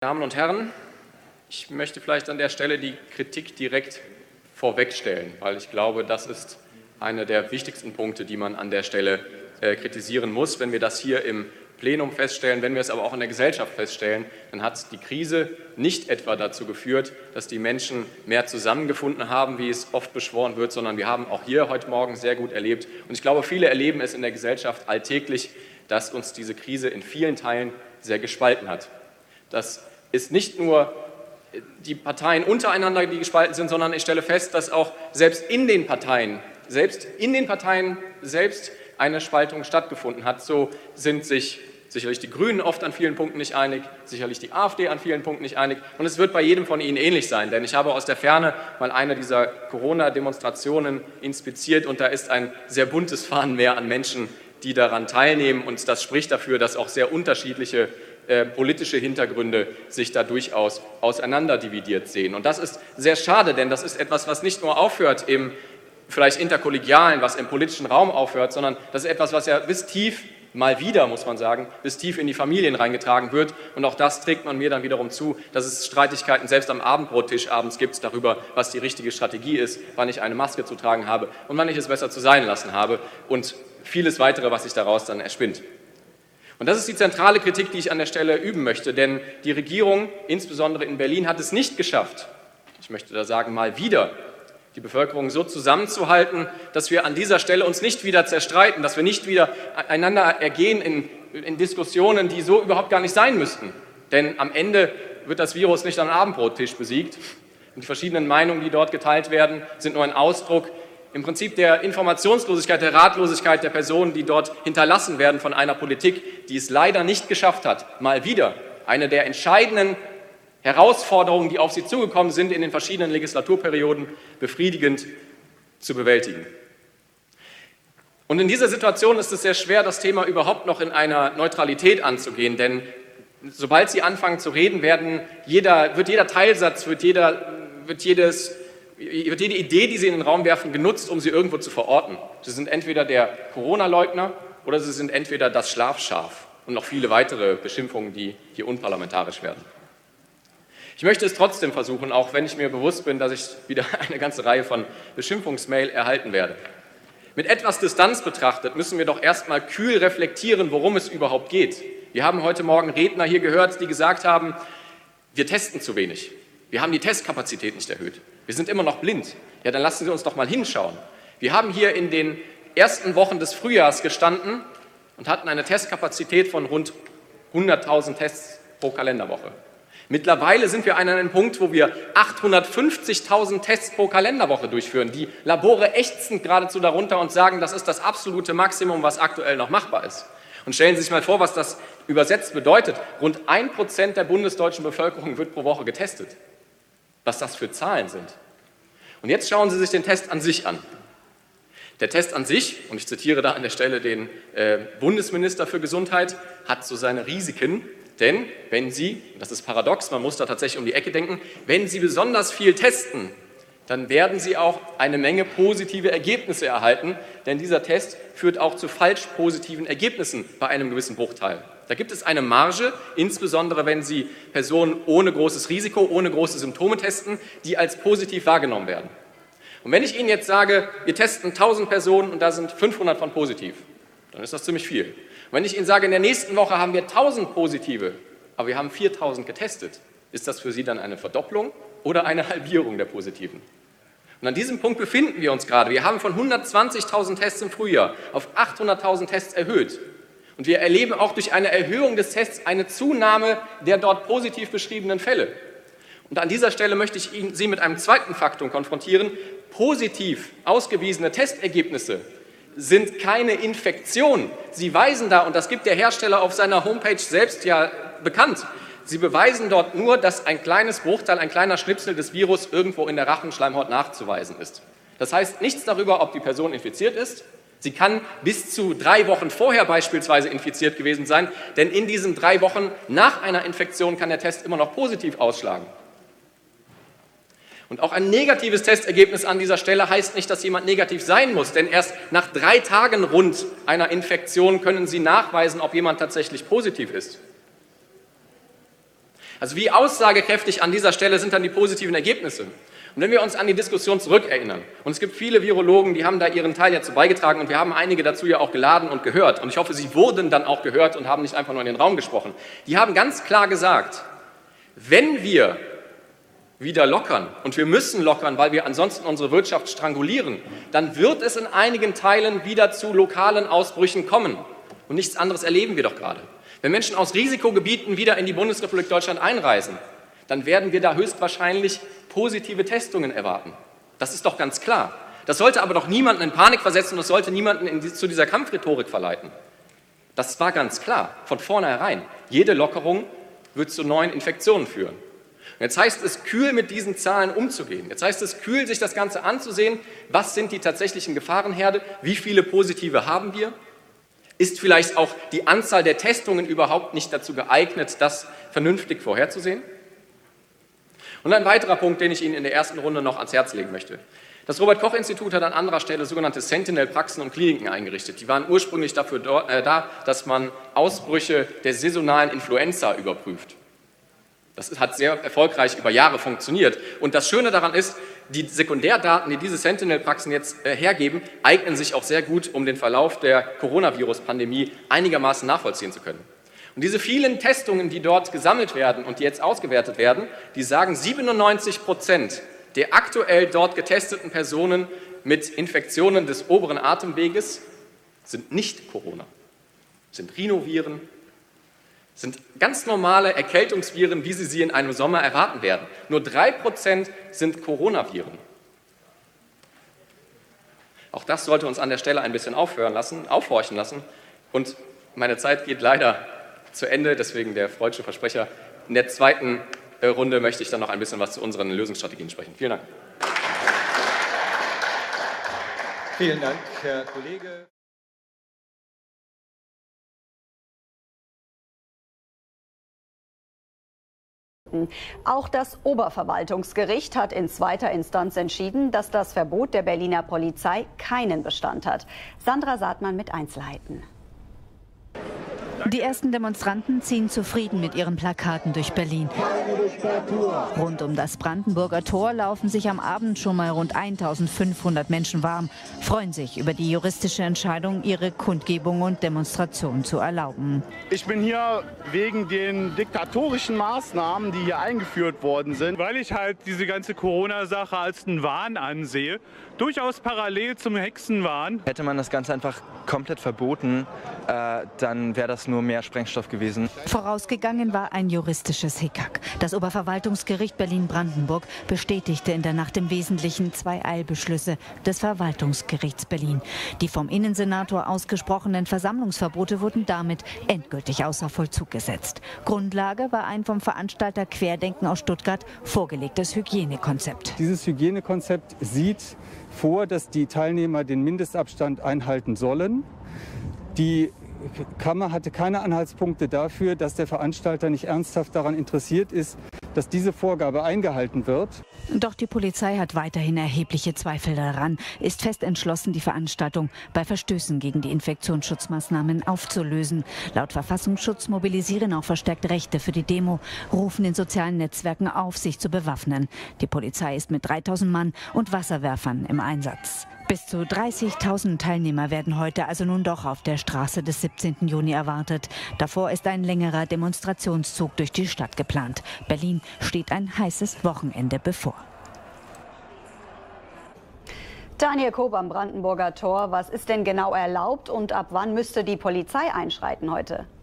Damen und Herren, ich möchte vielleicht an der Stelle die Kritik direkt vorwegstellen, weil ich glaube, das ist einer der wichtigsten Punkte, die man an der Stelle kritisieren muss. Wenn wir das hier im Plenum feststellen, wenn wir es aber auch in der Gesellschaft feststellen, dann hat die Krise nicht etwa dazu geführt, dass die Menschen mehr zusammengefunden haben, wie es oft beschworen wird, sondern wir haben auch hier heute Morgen sehr gut erlebt. Und ich glaube, viele erleben es in der Gesellschaft alltäglich, dass uns diese Krise in vielen Teilen sehr gespalten hat. Das ist nicht nur die Parteien untereinander, die gespalten sind, sondern ich stelle fest, dass auch selbst in den Parteien eine Spaltung stattgefunden hat. So sind sich sicherlich die Grünen oft an vielen Punkten nicht einig, sicherlich die AfD an vielen Punkten nicht einig. Und es wird bei jedem von Ihnen ähnlich sein, denn ich habe aus der Ferne mal eine dieser Corona-Demonstrationen inspiziert und da ist ein sehr buntes Fahnenmeer an Menschen, die daran teilnehmen. Und das spricht dafür, dass auch sehr unterschiedliche politische Hintergründe sich da durchaus auseinanderdividiert sehen. Und das ist sehr schade, denn das ist etwas, was nicht nur aufhört im vielleicht interkollegialen, was im politischen Raum aufhört, sondern das ist etwas, was ja bis tief, mal wieder muss man sagen, bis tief in die Familien reingetragen wird. Und auch das trägt man mir dann wiederum zu, dass es Streitigkeiten selbst am Abendbrottisch abends gibt darüber, was die richtige Strategie ist, wann ich eine Maske zu tragen habe und wann ich es besser zu sein lassen habe und vieles weitere, was sich daraus dann erspinnt. Und das ist die zentrale Kritik, die ich an der Stelle üben möchte, denn die Regierung, insbesondere in Berlin, hat es nicht geschafft, ich möchte da sagen, mal wieder, die Bevölkerung so zusammenzuhalten, dass wir an dieser Stelle uns nicht wieder zerstreiten, dass wir nicht wieder einander ergehen in Diskussionen, die so überhaupt gar nicht sein müssten. Denn am Ende wird das Virus nicht am Abendbrottisch besiegt und die verschiedenen Meinungen, die dort geteilt werden, sind nur ein Ausdruck im Prinzip der Informationslosigkeit, der Ratlosigkeit der Personen, die dort hinterlassen werden von einer Politik, die es leider nicht geschafft hat, mal wieder eine der entscheidenden Herausforderungen, die auf sie zugekommen sind in den verschiedenen Legislaturperioden, befriedigend zu bewältigen. Und in dieser Situation ist es sehr schwer, das Thema überhaupt noch in einer Neutralität anzugehen, denn sobald Sie anfangen zu reden, wird jeder Teilsatz, wird jede Idee, die Sie in den Raum werfen, genutzt, um sie irgendwo zu verorten. Sie sind entweder der Corona-Leugner oder Sie sind entweder das Schlafschaf und noch viele weitere Beschimpfungen, die hier unparlamentarisch werden. Ich möchte es trotzdem versuchen, auch wenn ich mir bewusst bin, dass ich wieder eine ganze Reihe von Beschimpfungsmail erhalten werde. Mit etwas Distanz betrachtet müssen wir doch erstmal kühl reflektieren, worum es überhaupt geht. Wir haben heute Morgen Redner hier gehört, die gesagt haben, wir testen zu wenig. Wir haben die Testkapazität nicht erhöht. Wir sind immer noch blind. Ja, dann lassen Sie uns doch mal hinschauen. Wir haben hier in den ersten Wochen des Frühjahrs gestanden und hatten eine Testkapazität von rund 100.000 Tests pro Kalenderwoche. Mittlerweile sind wir an einem Punkt, wo wir 850.000 Tests pro Kalenderwoche durchführen. Die Labore ächzen geradezu darunter und sagen, das ist das absolute Maximum, was aktuell noch machbar ist. Und stellen Sie sich mal vor, was das übersetzt bedeutet. Rund 1% der bundesdeutschen Bevölkerung wird pro Woche getestet. Was das für Zahlen sind. Und jetzt schauen Sie sich den Test an sich an. Der Test an sich, und ich zitiere da an der Stelle den Bundesminister für Gesundheit, hat so seine Risiken, denn wenn Sie, das ist paradox, man muss da tatsächlich um die Ecke denken, wenn Sie besonders viel testen, dann werden Sie auch eine Menge positive Ergebnisse erhalten, denn dieser Test führt auch zu falsch positiven Ergebnissen bei einem gewissen Bruchteil. Da gibt es eine Marge, insbesondere wenn Sie Personen ohne großes Risiko, ohne große Symptome testen, die als positiv wahrgenommen werden. Und wenn ich Ihnen jetzt sage, wir testen 1000 Personen und da sind 500 von positiv, dann ist das ziemlich viel. Und wenn ich Ihnen sage, in der nächsten Woche haben wir 1000 Positive, aber wir haben 4000 getestet, ist das für Sie dann eine Verdopplung oder eine Halbierung der Positiven? Und an diesem Punkt befinden wir uns gerade. Wir haben von 120.000 Tests im Frühjahr auf 800.000 Tests erhöht. Und wir erleben auch durch eine Erhöhung des Tests eine Zunahme der dort positiv beschriebenen Fälle. Und an dieser Stelle möchte ich Sie mit einem zweiten Faktum konfrontieren. Positiv ausgewiesene Testergebnisse sind keine Infektion. Sie weisen da, und das gibt der Hersteller auf seiner Homepage selbst ja bekannt, Sie beweisen dort nur, dass ein kleines Bruchteil, ein kleiner Schnipsel des Virus irgendwo in der Rachenschleimhaut nachzuweisen ist. Das heißt nichts darüber, ob die Person infiziert ist. Sie kann bis zu 3 Wochen vorher beispielsweise infiziert gewesen sein, denn in diesen 3 Wochen nach einer Infektion kann der Test immer noch positiv ausschlagen. Und auch ein negatives Testergebnis an dieser Stelle heißt nicht, dass jemand negativ sein muss, denn erst nach 3 Tagen rund einer Infektion können Sie nachweisen, ob jemand tatsächlich positiv ist. Also wie aussagekräftig an dieser Stelle sind dann die positiven Ergebnisse? Und wenn wir uns an die Diskussion zurückerinnern, und es gibt viele Virologen, die haben da ihren Teil dazu beigetragen und wir haben einige dazu ja auch geladen und gehört und ich hoffe, sie wurden dann auch gehört und haben nicht einfach nur in den Raum gesprochen. Die haben ganz klar gesagt, wenn wir wieder lockern, und wir müssen lockern, weil wir ansonsten unsere Wirtschaft strangulieren, dann wird es in einigen Teilen wieder zu lokalen Ausbrüchen kommen. Und nichts anderes erleben wir doch gerade. Wenn Menschen aus Risikogebieten wieder in die Bundesrepublik Deutschland einreisen, dann werden wir da höchstwahrscheinlich positive Testungen erwarten. Das ist doch ganz klar. Das sollte aber doch niemanden in Panik versetzen und das sollte niemanden zu dieser Kampfrhetorik verleiten. Das war ganz klar, von vornherein. Jede Lockerung wird zu neuen Infektionen führen. Und jetzt heißt es, kühl mit diesen Zahlen umzugehen. Jetzt heißt es, kühl sich das Ganze anzusehen. Was sind die tatsächlichen Gefahrenherde? Wie viele Positive haben wir? Ist vielleicht auch die Anzahl der Testungen überhaupt nicht dazu geeignet, das vernünftig vorherzusehen? Und ein weiterer Punkt, den ich Ihnen in der ersten Runde noch ans Herz legen möchte. Das Robert-Koch-Institut hat an anderer Stelle sogenannte Sentinel-Praxen und Kliniken eingerichtet. Die waren ursprünglich dafür da, dass man Ausbrüche der saisonalen Influenza überprüft. Das hat sehr erfolgreich über Jahre funktioniert. Und das Schöne daran ist, die Sekundärdaten, die diese Sentinel-Praxen jetzt hergeben, eignen sich auch sehr gut, um den Verlauf der Coronavirus-Pandemie einigermaßen nachvollziehen zu können. Und diese vielen Testungen, die dort gesammelt werden und die jetzt ausgewertet werden, die sagen, 97% der aktuell dort getesteten Personen mit Infektionen des oberen Atemweges sind nicht Corona, sind Rhinoviren, sind ganz normale Erkältungsviren, wie Sie sie in einem Sommer erwarten werden. Nur 3% sind Coronaviren. Auch das sollte uns an der Stelle ein bisschen aufhorchen lassen. Und meine Zeit geht leider zu Ende, deswegen der freudsche Versprecher. In der zweiten Runde möchte ich dann noch ein bisschen was zu unseren Lösungsstrategien sprechen. Vielen Dank. Vielen Dank, Herr Kollege. Auch das Oberverwaltungsgericht hat in zweiter Instanz entschieden, dass das Verbot der Berliner Polizei keinen Bestand hat. Sandra Saatmann mit Einzelheiten. Die ersten Demonstranten ziehen zufrieden mit ihren Plakaten durch Berlin. Rund um das Brandenburger Tor laufen sich am Abend schon mal rund 1500 Menschen warm, freuen sich über die juristische Entscheidung, ihre Kundgebung und Demonstration zu erlauben. Ich bin hier wegen den diktatorischen Maßnahmen, die hier eingeführt worden sind. Weil ich halt diese ganze Corona-Sache als einen Wahn ansehe, durchaus parallel zum Hexenwahn. Hätte man das Ganze einfach komplett verboten, dann wäre das nur mehr Sprengstoff gewesen. Vorausgegangen war ein juristisches Hickhack. Das Oberverwaltungsgericht Berlin-Brandenburg bestätigte in der Nacht im Wesentlichen 2 Eilbeschlüsse des Verwaltungsgerichts Berlin. Die vom Innensenator ausgesprochenen Versammlungsverbote wurden damit endgültig außer Vollzug gesetzt. Grundlage war ein vom Veranstalter Querdenken aus Stuttgart vorgelegtes Hygienekonzept. Dieses Hygienekonzept sieht vor, dass die Teilnehmer den Mindestabstand einhalten sollen. Die Kammer hatte keine Anhaltspunkte dafür, dass der Veranstalter nicht ernsthaft daran interessiert ist, dass diese Vorgabe eingehalten wird. Doch die Polizei hat weiterhin erhebliche Zweifel daran, ist fest entschlossen, die Veranstaltung bei Verstößen gegen die Infektionsschutzmaßnahmen aufzulösen. Laut Verfassungsschutz mobilisieren auch verstärkt Rechte für die Demo, rufen in sozialen Netzwerken auf, sich zu bewaffnen. Die Polizei ist mit 3000 Mann und Wasserwerfern im Einsatz. Bis zu 30.000 Teilnehmer werden heute also nun doch auf der Straße des 17. Juni erwartet. Davor ist ein längerer Demonstrationszug durch die Stadt geplant. Berlin steht ein heißes Wochenende bevor. Daniel Koop am Brandenburger Tor. Was ist denn genau erlaubt und ab wann müsste die Polizei einschreiten heute?